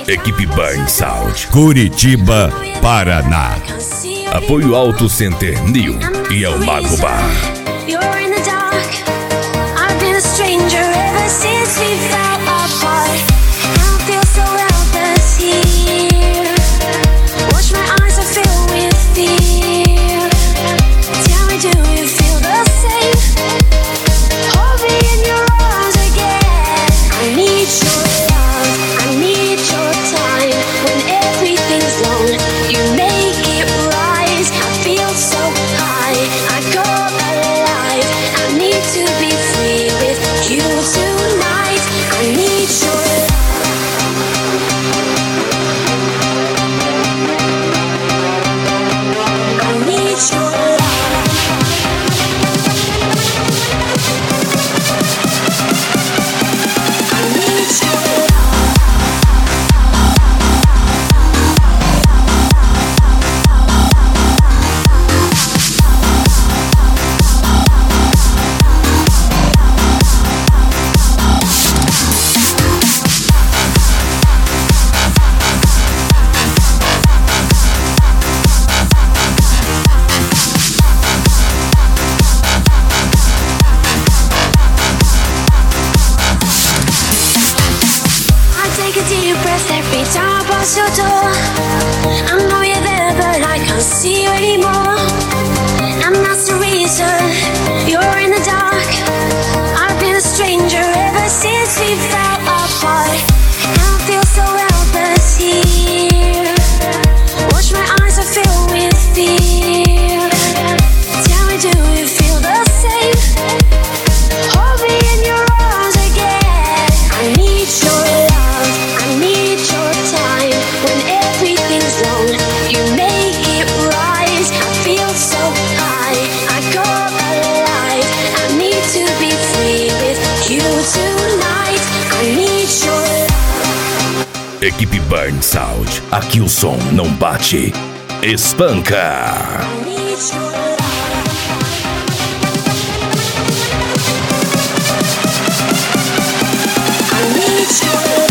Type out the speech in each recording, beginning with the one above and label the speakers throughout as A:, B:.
A: Equipe Burnout, Curitiba, Paraná. Apoio Auto Center New e El Mago Bar.
B: Your door. I know you're there, but I can't see you anymore. And that's the reason you're in the dark. I've been a stranger ever since we fell apart. And I feel so helpless here. Watch my eyes are filled with fear. Tell me, do you feel the same? Hold me in your arms again. I need your love, I need your time. When everything's wrong, you make it right. I feel so high, I go alive. I need to be free with you tonight. I need your love.
A: Equipe Burnout, aqui o som não bate, espanca.
B: I need your love. I need your love.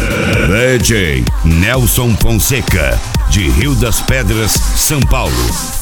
A: DJ Nelson Fonseca, de Rio das Pedras, São Paulo.